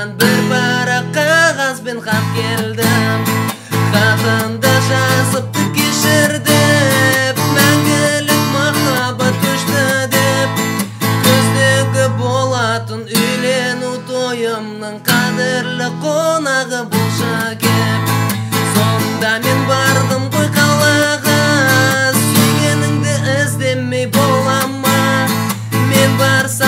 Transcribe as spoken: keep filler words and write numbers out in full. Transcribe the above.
Саған бір пара қағаз бен хат келді. Хатында жазыпты кешір деп, мәңгілік махаббат көшті деп. Көздегі болатын үйлену тойымның қадірлі қонағы болша кеп. Сонда мен бардым ғой қалаға, сүйгеніңді іздемей бола ма? Мен барсам